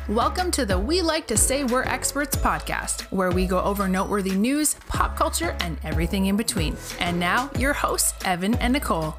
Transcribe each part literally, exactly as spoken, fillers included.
Welcome to the We Like to Say We're Experts podcast, where we go over noteworthy news, pop culture, and everything in between. And now, your hosts, Evan and Nicole.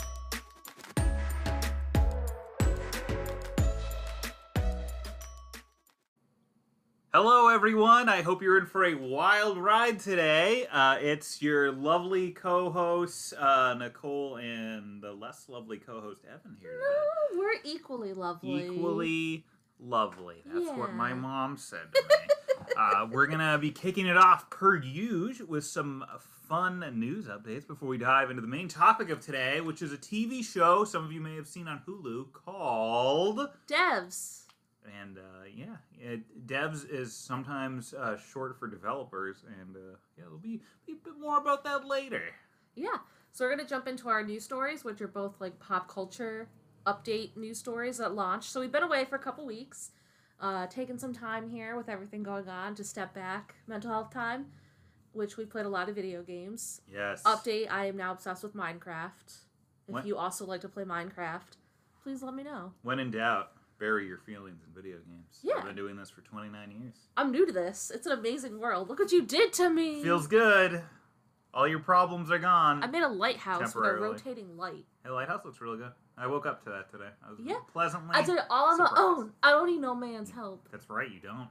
Hello, everyone. I hope you're in for a wild ride today. Uh, it's your lovely co-hosts, uh, Nicole, and the less lovely co-host, Evan, here today. Oh, we're equally lovely. Equally lovely. That's yeah. what my mom said to me. uh, we're going to be kicking it off, per usual, with some fun news updates before we dive into the main topic of today, which is a T V show some of you may have seen on Hulu called... Devs. And, uh, yeah, it, devs is sometimes uh, short for developers, and, uh, yeah, there'll be, be a bit more about that later. Yeah, so we're going to jump into our news stories, which are both, like, pop culture update news stories that launched. So we've been away for a couple weeks, uh, taking some time here with everything going on to step back, mental health time, which we played a lot of video games. Yes. Update, I am now obsessed with Minecraft. If What? you also like to play Minecraft, please let me know. When in doubt, bury your feelings in video games. Yeah. I've been doing this for twenty-nine years. I'm new to this. It's an amazing world. Look what you did to me. Feels good. All your problems are gone. I made a lighthouse with a Temporarily. rotating light. Hey, Lighthouse looks really good. I woke up to that today. I was Yeah. pleasantly I did it all on my surprised. own. I don't need no man's help. That's right, you don't.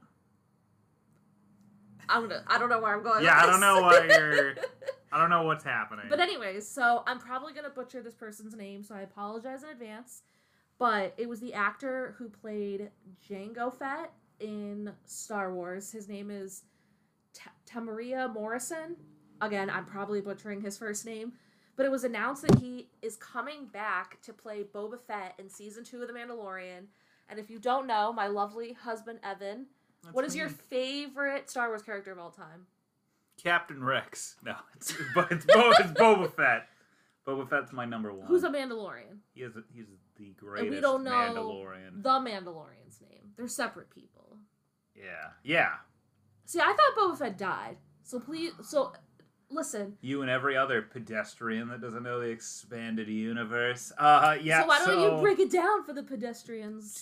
I'm gonna, I don't know where I'm going. Yeah, with I don't this. know what you're... I don't know what's happening. But anyways, so I'm probably gonna butcher this person's name, so I apologize in advance. But it was the actor who played Jango Fett in Star Wars. His name is T- Tamaria Morrison. Again, I'm probably butchering his first name. But it was announced that he is coming back to play Boba Fett in Season two of The Mandalorian. And if you don't know, my lovely husband, Evan, That's what is me. your favorite Star Wars character of all time? Captain Rex. No, it's, it's, Bo- it's Boba Fett. Boba Fett's my number one. Who's a Mandalorian? He is a, he's the greatest And we don't know Mandalorian. the Mandalorian's name. They're separate people. Yeah. Yeah. See, I thought Boba Fett died. So please, so listen. You and every other pedestrian that doesn't know the expanded universe. Uh, yeah. so why don't so you break it down for the pedestrians?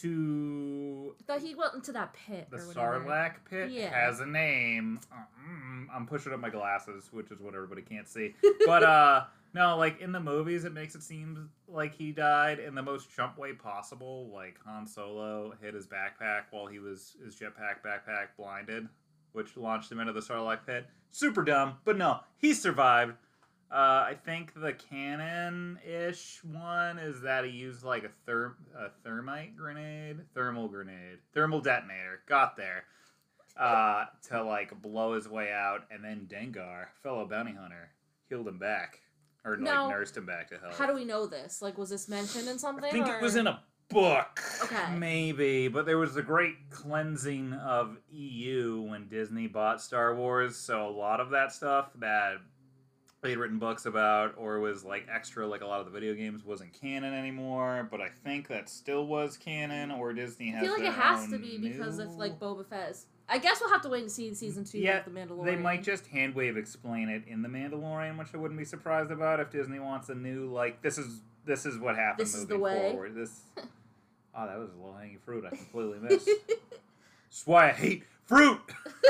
To I thought he went into that pit the or whatever. Sarlacc pit Yeah. has a name. Mm, I'm pushing up my glasses, which is what everybody can't see. But uh, no, like in the movies, it makes it seem like he died in the most chump way possible. Like Han Solo hit his backpack while he was his jetpack backpack blinded, which launched him into the Sarlacc pit. Super dumb, but no, he survived. Uh, I think the canon-ish one is that he used like a, therm- a thermite grenade, thermal grenade, thermal detonator. Got there uh, to like blow his way out, and then Dengar, fellow bounty hunter, healed him back, or Now, like nursed him back to health. How do we know this? Like, was this mentioned in something? I think or? it was in a book. Okay. Maybe, but there was a great cleansing of E U when Disney bought Star Wars, so a lot of that stuff that they'd written books about or was like extra, like a lot of the video games, wasn't canon anymore, but I think that still was canon, or Disney has I feel like their it has own to be because new... if like Boba Fett is. I guess we'll have to wait and see season two Yeah, of The Mandalorian. they might just hand wave explain it in The Mandalorian, which I wouldn't be surprised about if Disney wants a new, like, this is this is what happened This is moving the way. forward. This, oh, that was a low-hanging fruit I completely missed. That's why I hate fruit!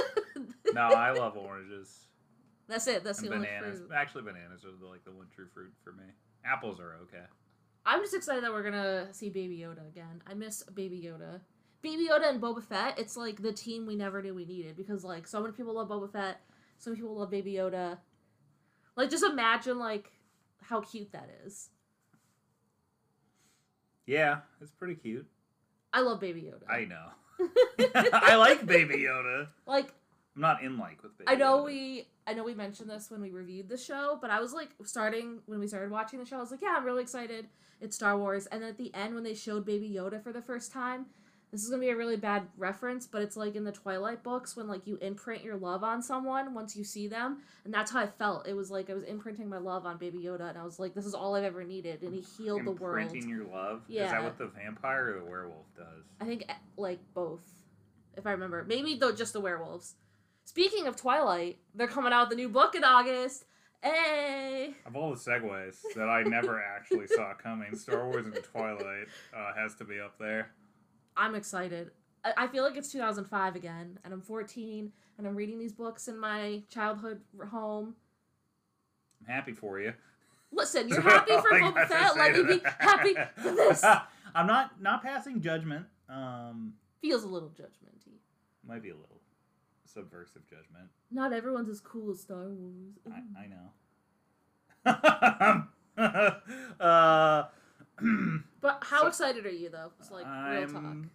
No, I love oranges. That's it. That's And the only bananas. fruit. Actually, bananas are the, like the one true fruit for me. Apples are okay. I'm just excited that we're gonna see Baby Yoda again. I miss Baby Yoda. Baby Yoda and Boba Fett, it's like the team we never knew we needed because like so many people love Boba Fett, so many people love Baby Yoda. Like just imagine like how cute that is. Yeah, it's pretty cute. I love Baby Yoda. I know. I like Baby Yoda. Like I'm not in like with Baby I know Yoda. we I know we mentioned this when we reviewed the show, but I was like starting when we started watching the show, I was like, yeah, I'm really excited. It's Star Wars. And then at the end when they showed Baby Yoda for the first time, this is going to be a really bad reference, but it's like in the Twilight books when like you imprint your love on someone once you see them, and that's how I felt. It was like I was imprinting my love on Baby Yoda, and I was like, this is all I've ever needed, and he healed the world. Imprinting your love? Is Yeah. that what the vampire or the werewolf does? I think eh, like both, if I remember. Maybe though just the werewolves. Speaking of Twilight, they're coming out with a new book in August. Hey! Of all the segues that I never actually saw coming, Star Wars into Twilight uh, has to be up there. I'm excited. I, I feel like it's two thousand five again, and I'm fourteen, and I'm reading these books in my childhood home. I'm happy for you. Listen, you're happy for Like, Boba that's Fett. just Let me saying be that. happy for this. I'm not not passing judgment. Um, Feels a little judgmenty. might be a little subversive judgment. Not everyone's as cool as Star Wars. I, I know. uh, But how So- excited are you though? It's like real talk I'm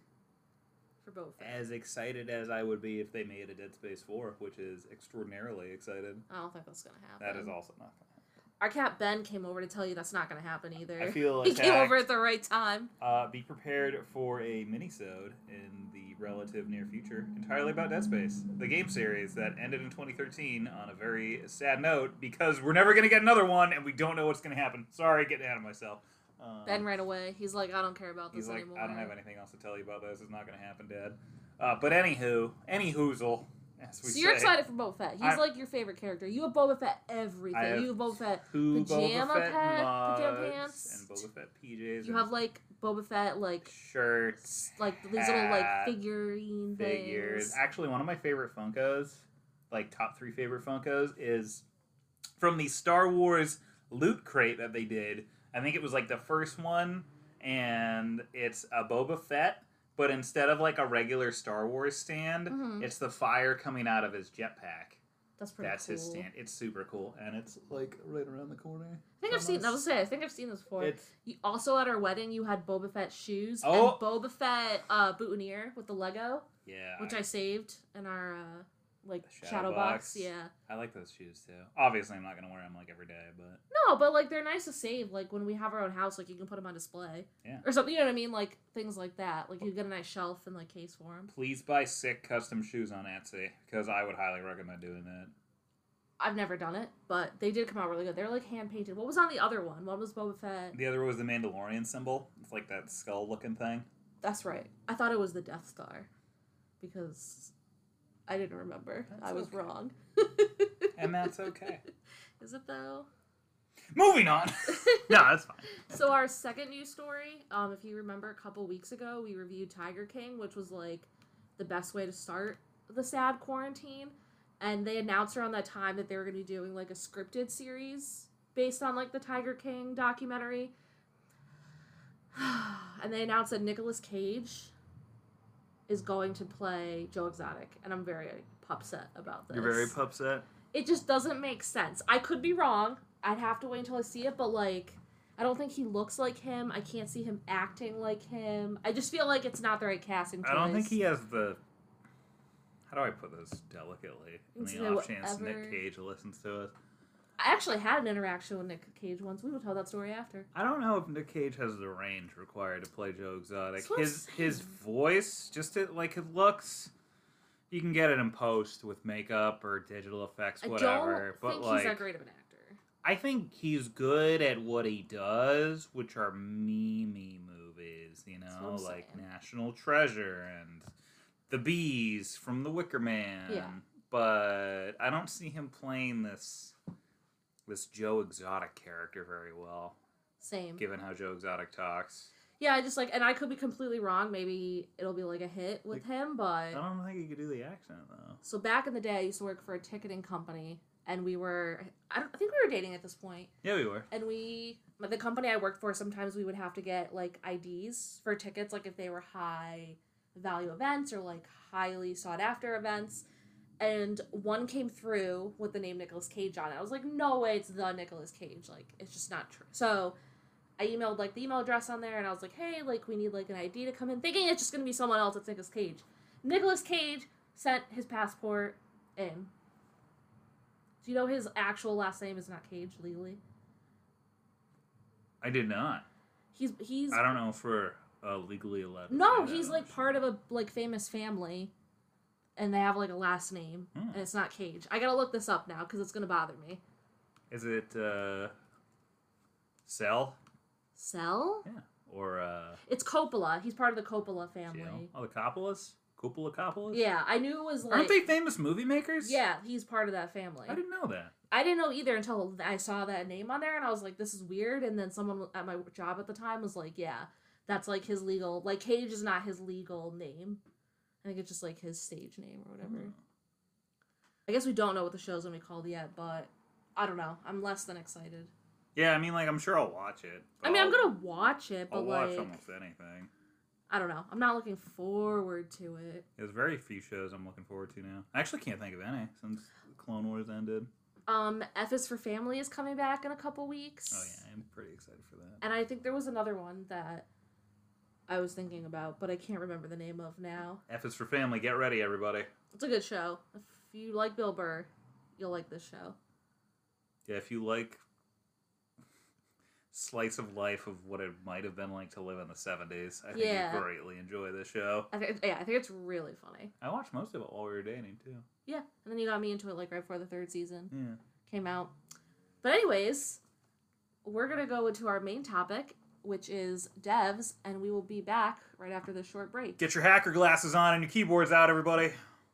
for Boba Fett. as excited as I would be if they made a Dead Space four, which is extraordinarily excited. I don't think that's gonna happen. That is also not going Our cat Ben came over to tell you that's not gonna happen either. I feel he came attacked. over at the right time. to happen. Uh, be prepared for a mini-sode in the relative near future, entirely about Dead Space, the game series that ended in twenty thirteen on a very sad note because we're never going to get another one and we don't know what's going to happen. Sorry, getting ahead of myself. Um, Ben ran away. He's like, I don't care about this He's like, anymore. I don't have anything else to tell you about this. It's not going to happen, Dad. Uh, but anywho, any hoozle, as we So you're say. excited for Boba Fett. He's I'm- like your favorite character. You have Boba Fett everything. I have You have Boba Fett Two pajama Boba Fett pet- mugs pajama pants. and Boba Fett P Js. You and have like Boba Fett like shirts, like these little like hat, figurine figures. things. Actually, one of my favorite Funkos, like top three favorite Funkos, is from the Star Wars loot crate that they did. I think it was like the first one, and it's a Boba Fett, but instead of like a regular Star Wars stand, Mhm. it's the fire coming out of his jetpack. That's pretty That's cool. his stand. It's super cool, and it's like right around the corner. I think I've seen. I was say. I think I've seen this before. It's You, also at our wedding, you had Boba Fett shoes Oh. and Boba Fett uh, boutonniere with the Lego, yeah. which I saved in our uh, like The shadow, shadow box. box. Yeah. I like those shoes too. Obviously, I'm not gonna wear them like every day, but No, but like they're nice to save. Like when we have our own house, like you can put them on display. Yeah. Or something. You know what I mean? Like things like that. Like you get a nice shelf and like case for them. please buy sick custom shoes on Etsy because I would highly recommend doing that. I've never done it, but they did come out really good. They're like hand painted. What was on the other one? What was Boba Fett? The other was the Mandalorian symbol. It's like that skull looking thing. That's right. I thought it was the Death Star because I didn't remember. That's I was okay. wrong. And that's okay. Is it though? Moving on. No, that's fine. So our second news story, um, if you remember, a couple weeks ago, we reviewed Tiger King, which was like the best way to start the sad quarantine. And they announced around that time that they were going to be doing like a scripted series based on like the Tiger King documentary. And they announced that Nicolas Cage is going to play Joe Exotic, and I'm very upset about this. You're very upset. It just doesn't make sense. I could be wrong. I'd have to wait until I see it, but like, I don't think he looks like him. I can't see him acting like him. I just feel like it's not the right casting choice. I don't think he has the. How do I put this delicately? In It's the the off chance whatever- Nick Cage listens to us. I actually had an interaction with Nick Cage once. We will tell that story after. I don't know if Nick Cage has the range required to play Joe Exotic. That's what I'm His his saying. voice, just it, like his looks, you can get it in post with makeup or digital effects, I whatever. don't but think like, he's that great of an actor. I think he's good at what he does, which are meme movies. You That's what know, I'm like saying. National Treasure and The Bees from The Wicker Man. Yeah. But I don't see him playing this this Joe Exotic character very well, Same. given how Joe Exotic talks. Yeah, I just like, and I could be completely wrong. Maybe it'll be like a hit with Like, him, but I don't think he could do the accent though. so back in the day, I used to work for a ticketing company, and we were, I, don't, I think we were dating at this point. Yeah, we were. And we, the company I worked for, sometimes we would have to get like I Ds for tickets, like if they were high value events or like highly sought after events. And one came through with the name Nicolas Cage on it. I was like, no way, it's the Nicolas Cage. Like, it's just not true. So I emailed like the email address on there, and I was like, hey, like we need like an I D to come in, thinking it's just gonna be someone else. It's Nicolas Cage. Nicolas Cage sent his passport in. Do you know his actual last name is not Cage legally? I did not. He's he's I don't know if we're uh, legally allowed. to no, say that he's on like the part of a like famous family, and they have like a last name, Hmm. and it's not Cage. I gotta look this up now because it's gonna bother me. show. Is it uh, Cell? Cell? Yeah. Or uh, It's Coppola. He's part of the Coppola family. Gio? Oh, the Coppolas? Coppola Coppolas? Yeah, I knew it was like. Aren't they famous movie makers? Yeah, he's part of that family. I didn't know that. I didn't know either until I saw that name on there, and I was like, "This is weird." And then someone at my job at the time was like, "Yeah, that's like his legal. Like Cage is not his legal name." I think it's just like his stage name or whatever. Mm. I guess we don't know what the show's gonna be called yet, but I don't know. I'm less than excited. Yeah, I mean, like, I'm sure I'll watch it. I mean, I'll, I'm gonna watch it, but I'll like... watch almost anything. I don't know. I'm not looking forward to it. There's very few shows I'm looking forward to now. I actually can't think of any since Clone Wars ended. Um, F is for Family is coming back in a couple weeks. Oh, yeah. I'm pretty excited for that. And I think there was another one that I was thinking about, but I can't remember the name of now. F is for Family. Get ready, everybody. It's a good show. If you like Bill Burr, you'll like this show. Yeah, if you like slice of life of what it might have been like to live in the seventies, I think yeah. you'd greatly enjoy this show. I think, yeah, I think it's really funny. I watched most of it while we were dating, too. Yeah, and then you got me into it like right before the third season yeah. came out. But anyways, we're going to go into our main topic, which is devs, and we will be back right after this short break. Get your hacker glasses on and your keyboards out, everybody.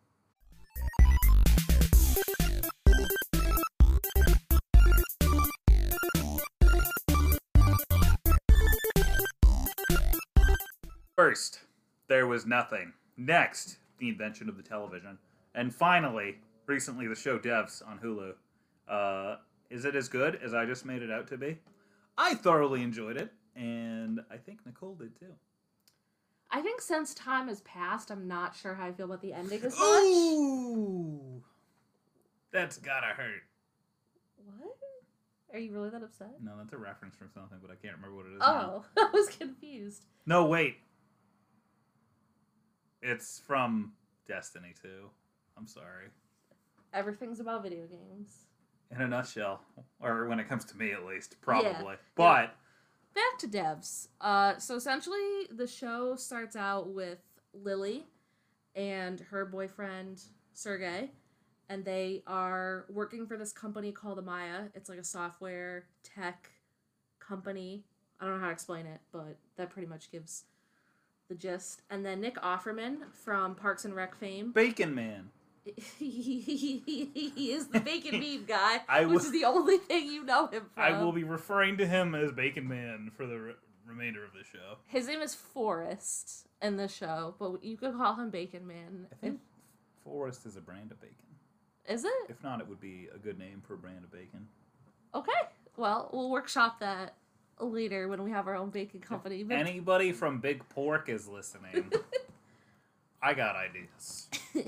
First, there was nothing. Next, the invention of the television. And finally, recently, the show Devs on Hulu. Uh, is it as good as I just made it out to be? I thoroughly enjoyed it, and I think Nicole did too. I think since time has passed, I'm not sure how I feel about the ending as much. Ooh! That's gotta hurt. What? Are you really that upset? No, that's a reference from something, but I can't remember what it is. Oh, now. I was confused. No, wait. It's from Destiny two. I'm sorry. Everything's about video games. In a nutshell. Or when it comes to me, at least. Probably. Yeah. But... Yeah. Back to devs. Uh, so essentially, the show starts out with Lily and her boyfriend, Sergey. And they are working for this company called Amaya. It's like a software tech company. I don't know how to explain it, but that pretty much gives the gist. And then Nick Offerman from Parks and Rec fame. Bacon Man. He is the Bacon Bean guy, I which will, is the only thing you know him from. I will be referring to him as Bacon Man for the re- remainder of the show. His name is Forrest in the show, but you could call him Bacon Man. I think if, Forrest is a brand of bacon. Is it? If not, it would be a good name for a brand of bacon. Okay. Well, we'll workshop that later when we have our own bacon company. If anybody from Big Pork is listening, I got ideas.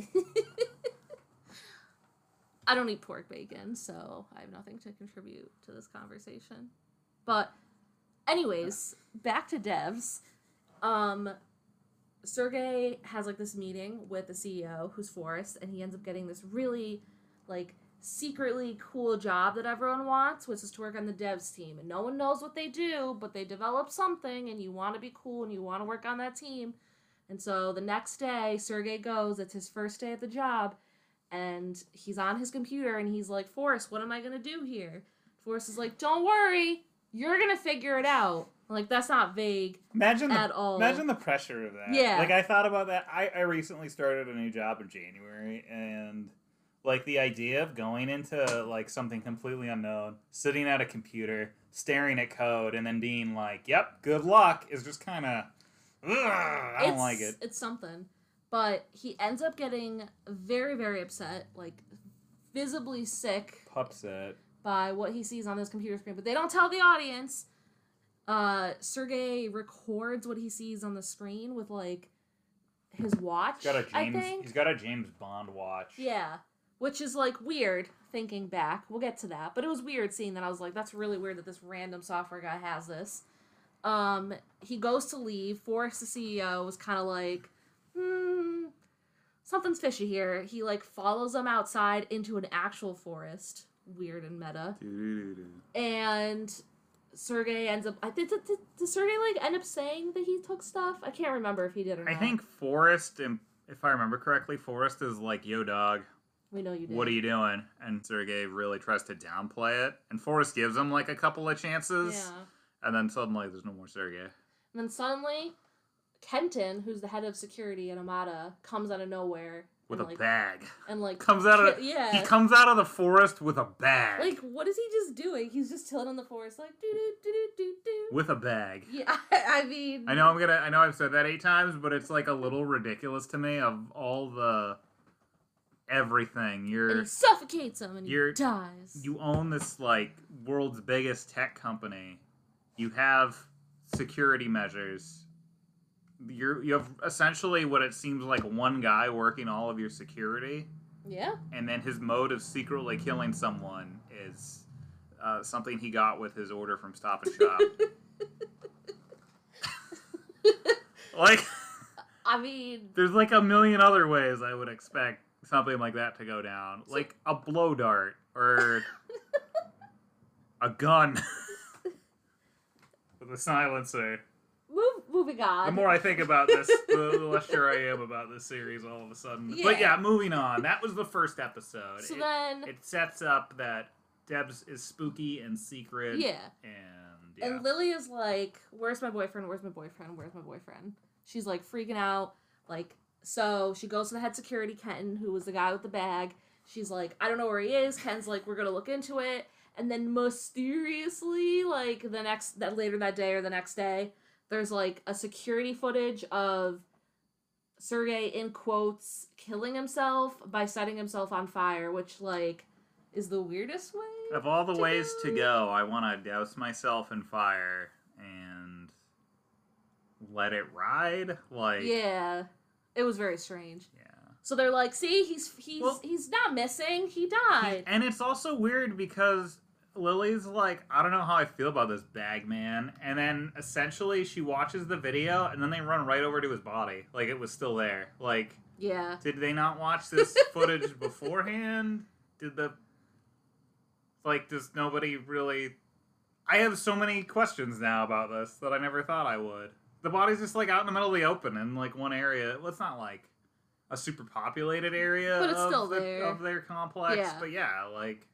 I don't eat pork bacon, so I have nothing to contribute to this conversation. But anyways, back to devs. Um, Sergey has like this meeting with the C E O, who's Forrest, and he ends up getting this really like secretly cool job that everyone wants, which is to work on the devs team. And no one knows what they do, but they develop something, and you want to be cool and you want to work on that team. And so the next day, Sergey goes, it's his first day at the job, and he's on his computer, and he's like, Forrest, what am I going to do here? Forrest is like, don't worry, you're going to figure it out. Like, that's not vague imagine at the, all. Imagine the pressure of that. Yeah. Like, I thought about that. I, I recently started a new job in January, and, like, the idea of going into, like, something completely unknown, sitting at a computer, staring at code, and then being like, yep, good luck, is just kind of, I don't it's, like it. It's something. But he ends up getting very, very upset, like, visibly sick Upset. by what he sees on this computer screen. But they don't tell the audience. Uh, Sergey records what he sees on the screen with, like, his watch, He's got a James, I think. He's got a James Bond watch. Yeah, which is, like, weird thinking back. We'll get to that. But it was weird seeing that. I was like, that's really weird that this random software guy has this. Um, he goes to leave. Forrest, the C E O, was kind of like, hmm, something's fishy here. He, like, follows them outside into an actual forest. Weird and meta. And Sergey ends up... I think did, did, did Sergey, like, end up saying that he took stuff? I can't remember if he did or not. I think Forrest, if I remember correctly, Forrest is like, yo, dog. We know you did. What are you doing? And Sergey really tries to downplay it. And Forrest gives him, like, a couple of chances. Yeah. And then suddenly there's no more Sergey. And then suddenly, Kenton, who's the head of security at Amada, comes out of nowhere. with and, a like, bag. and like Comes out of ki- yeah. He comes out of the forest with a bag. Like, what is he just doing? He's just chilling in the forest, like do do do do do do. With a bag. Yeah, I, I mean, I know I'm gonna. I know I've said that eight times, but it's like a little ridiculous to me. Of all the everything, and you're he suffocates him and he you're- dies. you own this like world's biggest tech company. You have security measures. You're you have essentially what it seems like one guy working all of your security, Yeah. and then his mode of secretly killing someone is uh, something he got with his order from Stop and Shop. Like, I mean, there's like a million other ways I would expect something like that to go down, like a blow dart or a gun with a silencer. move, moving on. The more I think about this, the, the less sure I am about this series all of a sudden. But Yeah. yeah, moving on. That was the first episode. So it, then, it sets up that Debs is spooky and secret. yeah. And yeah. And Lily is like, where's my boyfriend? Where's my boyfriend? Where's my boyfriend? She's like freaking out. Like, so she goes to the head security, Kenton, who was the guy with the bag. She's like, I don't know where he is. Ken's like, we're going to look into it. And then mysteriously, like the next, that later that day or the next day, there's like a security footage of Sergei, in quotes, killing himself by setting himself on fire, which like is the weirdest way. Of all the to ways go. to go, I want to douse myself in fire and let it ride. Like, Yeah, it was very strange. yeah. So they're like, see, he's he's Well- he's not missing. He died. And it's also weird because Lily's like, I don't know how I feel about this bag man. And then essentially she watches the video and then they run right over to his body. Like it was still there. Like, Yeah. did they not watch this footage beforehand? Did the. Like, does nobody really. I have so many questions now about this that I never thought I would. The body's just like out in the middle of the open in like one area. Well, it's not like a super populated area But it's of, still the- there. of their complex. Yeah. But yeah, like.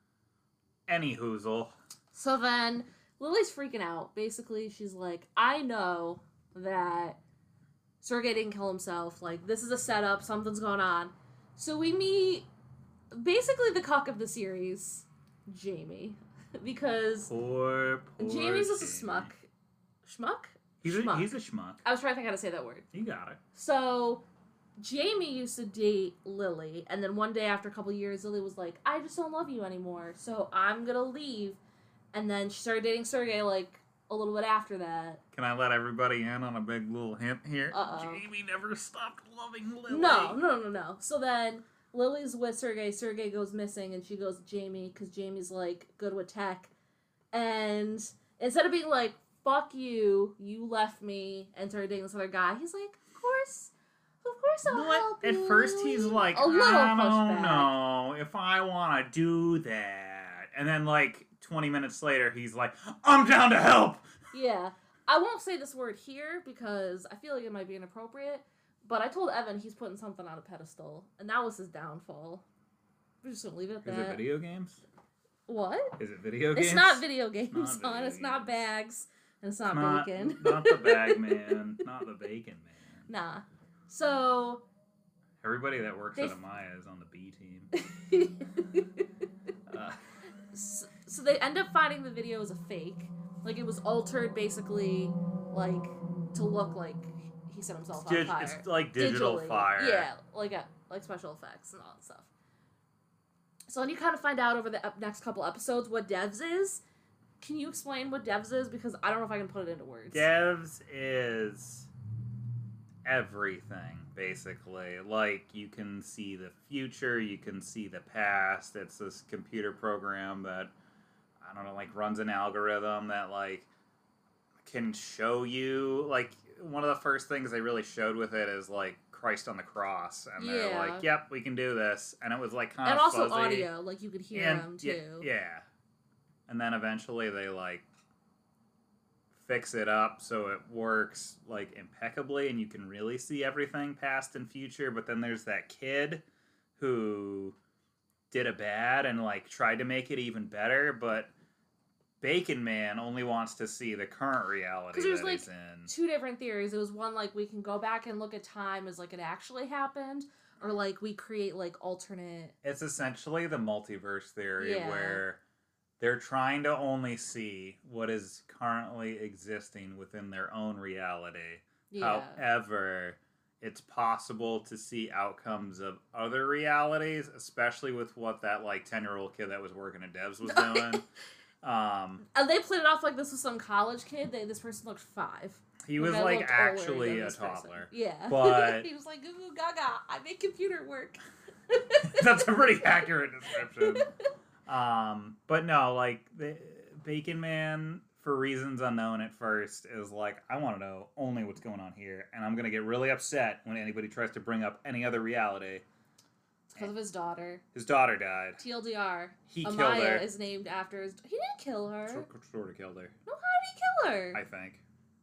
Any hoozle. So then Lily's freaking out. Basically, she's like, I know that Sergei didn't kill himself. Like, this is a setup. Something's going on. So we meet basically the cock of the series, Jamie. Because Poor, poor Jamie's just a Jamie. schmuck. Schmuck? He's a, Schmuck. he's a schmuck. I was trying to think how to say that word. You got it. So Jamie used to date Lily, and then one day after a couple years, Lily was like, I just don't love you anymore, so I'm gonna leave. And then she started dating Sergei, like, a little bit after that. Can I let everybody in on a big little hint here? Uh-oh. Jamie never stopped loving Lily. No, no, no, no. So then Lily's with Sergei, Sergei goes missing, and she goes to Jamie, because Jamie's, like, good with tech. And instead of being like, fuck you, you left me, and started dating this other guy, he's like, of course. Of course I'll Well, help at, you. at first he's like, a little I pushback. don't know if I want to do that. And then like twenty minutes later, he's like, I'm down to help. Yeah. I won't say this word here because I feel like it might be inappropriate, but I told Evan he's putting something on a pedestal, and that was his downfall. We're just gonna leave it at Is that. it video games? What? Is it video games? It's not video games, Not son. video It's not games. bags, and it's not, Not, bacon. not the bag man. Not the bacon man. Nah. So Everybody that works They at f- Amaya is on the B team. Uh, so, so they end up finding the video as a fake. Like, it was altered, basically, like, to look like he set himself on dig- fire. it's like digital Digitally. fire. Yeah, like a, like special effects and all that stuff. So then you kind of find out over the ep- next couple episodes what Devs is. Can you explain what Devs is? Because I don't know if I can put it into words. Devs is everything, basically. Like, you can see the future, you can see the past. It's this computer program that, I don't know, like, runs an algorithm that, like, can show you, like, one of the first things they really showed with it is, like, Christ on the cross. And they're Yeah. like, yep, we can do this. And it was, like, kind And of also fuzzy. audio, like you could hear And- him yeah- too. Yeah. And then eventually they, like, fix it up so it works, like, impeccably and you can really see everything past and future. But then there's that kid who did a bad and, like, tried to make it even better, but Bacon Man only wants to see the current reality 'Cause there's, that like, he's in. Two different theories. It was one like we can go back and look at time as like it actually happened, or like we create like alternate. It's essentially the multiverse theory Yeah. where they're trying to only see what is currently existing within their own reality. Yeah. However, it's possible to see outcomes of other realities, especially with what that like ten year old kid that was working at Devs was doing. um, and they played it off like this was some college kid. They, this person looked five. he was Guy like looked older actually than a this person. toddler. Yeah. But- he was like, goo goo gaga, I make computer work. That's a pretty accurate description. Um, but no, like the Bacon Man, for reasons unknown at first, is like, I want to know only what's going on here, and I'm gonna get really upset when anybody tries to bring up any other reality. It's because of his daughter. His daughter died. T L D R. He Amaya killed her. is named after his. He didn't kill her. Sort, sort of killed her, No, how did he kill her? I think.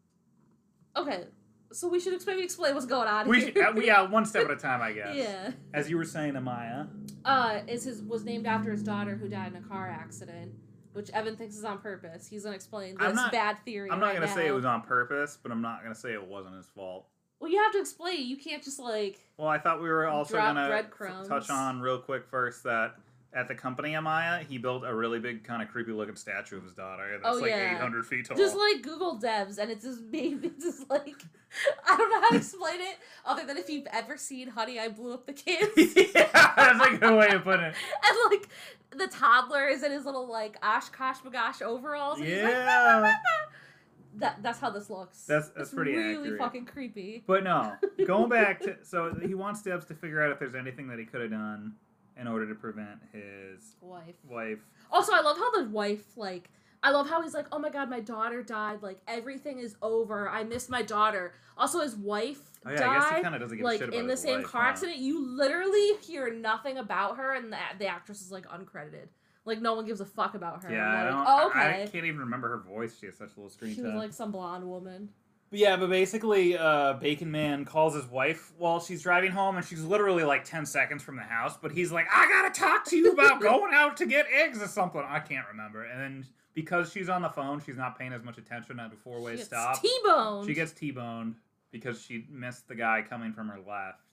Okay, so we should maybe explain what's going on We here. should, uh, we, yeah, one step at a time, I guess. Yeah. As you were saying, Amaya. Uh, is his was named after his daughter who died in a car accident, which Evan thinks is on purpose. He's gonna explain this I'm not- bad theory. I'm not right gonna now. say it was on purpose, but I'm not gonna say it wasn't his fault. Well, you have to explain. You can't just like. Well, I thought we were also Drop gonna breadcrumbs. f- touch on real quick first that at the company Amaya, he built a really big, kind of creepy looking statue of his daughter that's Oh, like yeah. eight hundred feet tall. Just like Google Devs, and it's just baby. It's just like I don't know how to explain it other than if you've ever seen Honey, I Blew Up the Kids. Yeah, that's a good way to put it. And like the toddler is in his little like Oshkosh Bagosh overalls. And he's like, Yeah. that that's how this looks. That's- that's It's pretty really accurate. fucking creepy. But no, going back to so he wants Debs to figure out if there's anything that he could have done in order to prevent his Wife. wife. Also, I love how the wife like. I love how he's like, oh my god, my daughter died. Like everything is over. I miss my daughter. Also, his wife Oh yeah, died. I guess he kind of doesn't give a Like shit about in the his same wife, car huh? accident, you literally hear nothing about her, and the, the actress is like uncredited. Like no one gives a fuck about her. Yeah, I'm I, like, don't, oh, I, okay. I can't even remember her voice. She has such little screen She time. was like some blonde woman. But yeah, but basically, uh, Bacon Man calls his wife while she's driving home, and she's literally like ten seconds from the house, but he's like, I gotta talk to you about going out to get eggs or something. I can't remember. And then because she's on the phone, she's not paying as much attention at a four-way She gets stop. T-boned. She gets T-boned because she missed the guy coming from her left,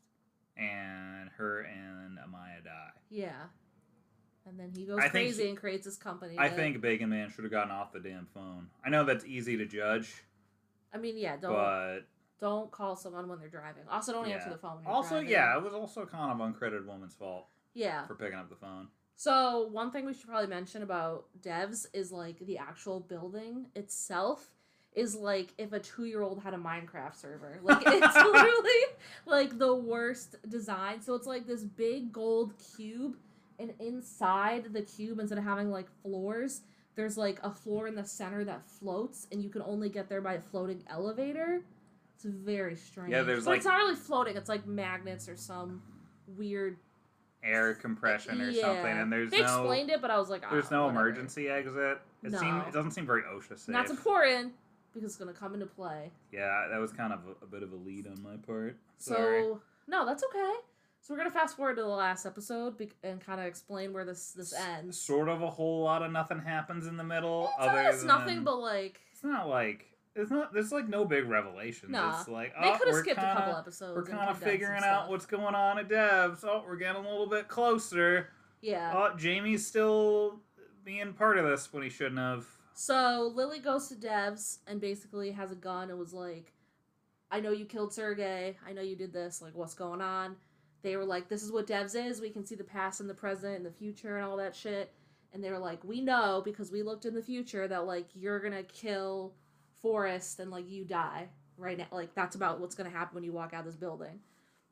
and her and Amaya die. Yeah. And then he goes I think crazy she- and creates his company. I to- think Bacon Man should have gotten off the damn phone. I know that's easy to judge, I mean, yeah, don't but don't call someone when they're driving. Also, don't yeah. answer the phone. When you're Also, driving. yeah, it was also kind of uncredited woman's fault Yeah. for picking up the phone. So one thing we should probably mention about Devs is like the actual building itself is like if a two-year-old had a Minecraft server. Like it's literally like the worst design. So it's like this big gold cube, and inside the cube, instead of having like floors, there's like a floor in the center that floats, and you can only get there by a floating elevator. It's very strange. Yeah, there's, but like- it's not really floating. It's like magnets or some weird. Air compression or Yeah. something, and there's They no explained it, but I was like, there's oh, no whatever. emergency exit. It No. seem it doesn't seem very OSHA safe. And that's important because it's gonna come into play. Yeah, that was kind of a, a bit of a lead on my part. So Sorry. no, that's okay. So we're gonna fast forward to the last episode be- and kind of explain where this this ends. Sort of a whole lot of nothing happens in the middle. It's other almost than, nothing, but like it's not like it's not. There's like no big revelations. Nah. It's like they oh, could have we're skipped kinda, a couple episodes. We're and kind of condensed some figuring out stuff. what's going on at Devs. Oh, we're getting a little bit closer. Yeah. Oh, Jamie's still being part of this when he shouldn't have. So Lily goes to Devs and basically has a gun and was like, I know you killed Sergey. I know you did this. Like, what's going on? They were like, this is what Devs is. We can see the past and the present and the future and all that shit. And they were like, we know because we looked in the future that, like, you're going to kill Forrest and, like, you die right now. Like, that's about what's going to happen when you walk out of this building.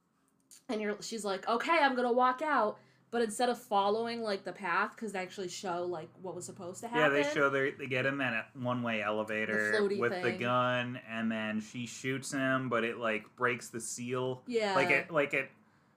And you're, she's like, okay, I'm going to walk out. But instead of following, like, the path, because they actually show, like, what was supposed to happen. Yeah, they show they they get him in a one way elevator The floaty with the thing. gun, and then she shoots him, but it like breaks the seal. Yeah. Like it, like it.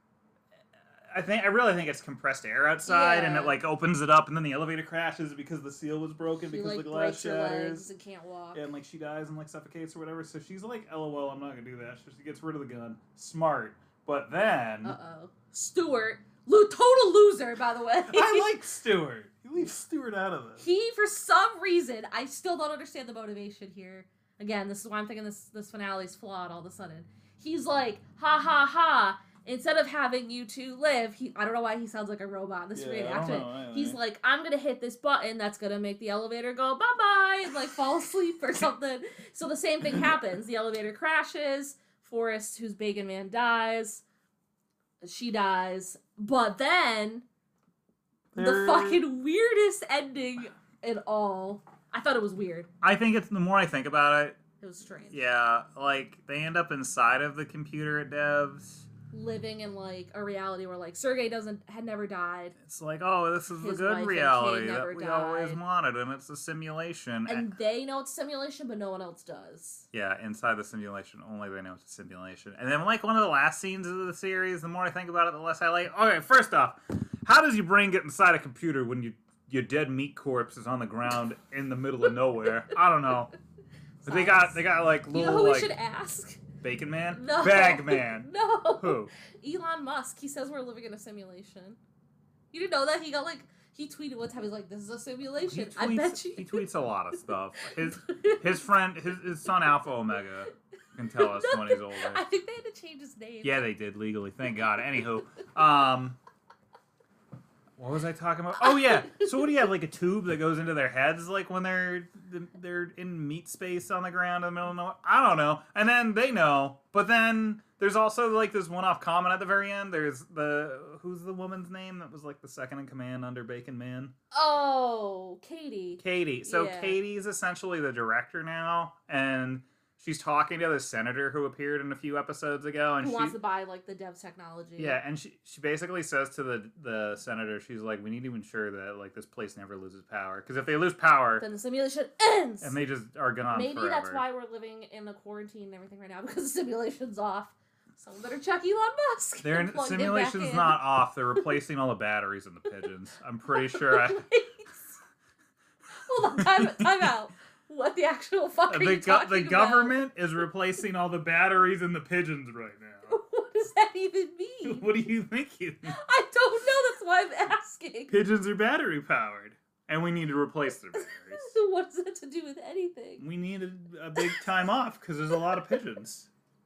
I think I really think it's compressed air outside, and Yeah. it like opens it up, and then the elevator crashes because the seal was broken She, because like, the glass breaks her legs shatters. and can't walk. And like she dies and like suffocates or whatever. So she's like, "LOL, I'm not gonna do that." So she gets rid of the gun. Smart, but then Uh-oh. Stuart. Lo- total loser, by the way. I like Stewart. You leave Stewart out of this. He, for some reason, I still don't understand the motivation here. Again, this is why I'm thinking this, this finale is flawed all of a sudden. He's like, ha ha ha. instead of having you two live, he I don't know why he sounds like a robot in this Yeah, I don't reenactment. know, He's like, I'm gonna hit this button that's gonna make the elevator go bye bye and like fall asleep or something. So the same thing happens. The elevator crashes. Forrest, who's Bacon Man, dies. She dies. But then the There- fucking weirdest ending in all. I thought it was weird. I think it's the more I think about it, It was strange. yeah, like they end up inside of the computer at Devs. Living in like a reality where like Sergey doesn't had never died. It's like, oh, this is the His good wife and reality kid that never we always died. wanted, and it's a simulation. And they know it's a simulation, but no one else does. Yeah, inside the simulation, only they know it's a simulation. And then, like, one of the last scenes of the series, the more I think about it, the less I like. Okay, first off, how does your brain get inside a computer when you your dead meat corpse is on the ground in the middle of nowhere? I don't know. But they got they got like little You know who we like should ask? Bacon Man, No. Bag Man. No. Who? Elon Musk. He says we're living in a simulation. You didn't know that? He got like he tweeted one time. He's like, "This is a He simulation." tweets, I bet you. he tweets a lot of stuff. His his friend, his, his son Alpha Omega can tell us No, when he's older. I think they had to change his name. Yeah, they did legally. Thank God. Anywho, um, what was I talking about? Oh yeah. So what do you have? Like a tube that goes into their heads, like when they're they're in meat space on the ground in the middle of nowhere. I don't know. And then they know, but then there's also like this one-off comment at the very end. There's the who's the woman's name that was like the second in command under Bacon Man? Oh, Katie. Katie. So Yeah. Katie's essentially the director now, and she's talking to the senator who appeared in a few episodes ago, and Who she wants to buy like the devs technology? yeah, and she she basically says to the the senator, she's like, we need to ensure that like this place never loses power, because if they lose power, Then the simulation ends. and they just are gone Maybe forever. that's why we're living in the quarantine and everything right now, because the simulation's off. Someone better check Elon Musk. Their and plug him back simulation's in. not off. They're replacing all the batteries in the pigeons. I'm pretty sure. I, Hold on, time, time out. What the actual fuck are the you go- talking the about? government is replacing all the batteries in the pigeons right now. What does that even mean? What do you think? You I don't know. That's why I'm asking. pigeons are battery powered, and we need to replace their batteries. So what does that to do with anything? We need a, a big time off because there's a lot of pigeons.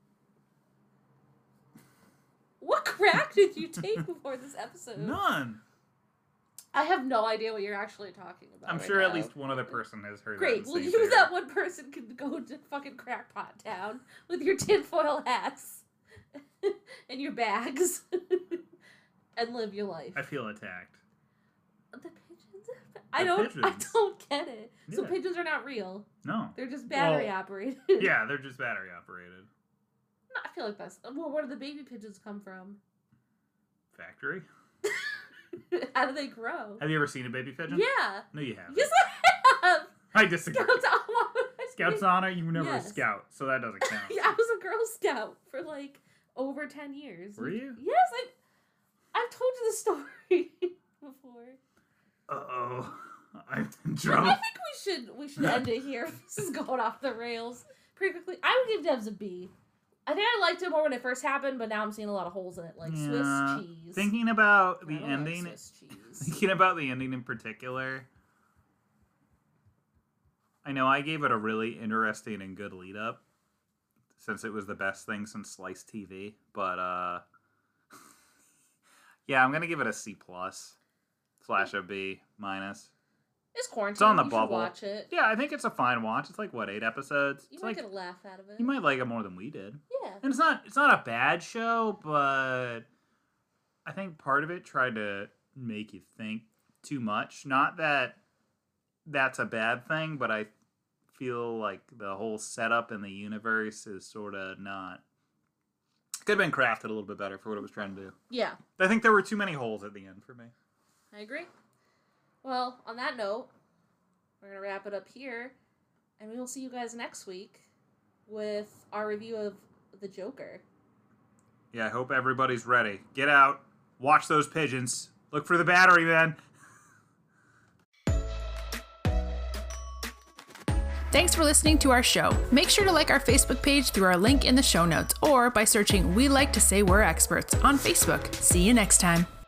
What crack did you take before this episode? None. I have no idea what you're actually talking about. I'm right sure at now. least one other person has heard Great. that. Well, you, that one person, can go to fucking Crackpot Town with your tinfoil hats and your bags and live your life. I feel attacked. The pigeons? I The don't. I pigeons. don't get it. So Yeah. pigeons are not real. No. They're just battery Well, operated. Yeah, they're just battery operated. No, I feel like that's. Well, where do the baby pigeons come from? Factory. How do they grow? Have you ever seen a baby pigeon? Yeah. No, you haven't. Yes, I have. I disagree. Scouts honor. Scouts honor. You were never Yes. a scout, so that doesn't count. Yeah, I was a Girl Scout for like over ten years. Were you? Yes, I. I've told you the story before. Uh oh. I'm in I trouble. think we should we should end it here. This is going off the rails pretty quickly. I would give Devs a B. I think I liked it more when it first happened, but now I'm seeing a lot of holes in it, like Yeah. Swiss cheese. Thinking about I the don't like ending. Swiss cheese. Thinking about the ending in particular. I know I gave it a really interesting and good lead up, since it was the best thing since sliced T V. But uh, yeah, I'm gonna give it a C plus slash a B minus. It's quarantine. It's on the you bubble. Should watch it. Yeah, I think it's a fine watch. It's like what, eight episodes? You It's might like get a laugh out of it. you might like it more than we did. Yeah. And it's not it's not a bad show, but I think part of it tried to make you think too much. Not that that's a bad thing, but I feel like the whole setup in the universe is sort of not. Could have been crafted a little bit better for what it was trying to do. Yeah, I think there were too many holes at the end for me. I agree. Well, on that note, we're going to wrap it up here, and we will see you guys next week with our review of The Joker. Yeah, I hope everybody's ready. Get out, watch those pigeons, look for the battery, man. Thanks for listening to our show. Make sure to like our Facebook page through our link in the show notes or by searching We Like to Say We're Experts on Facebook. See you next time.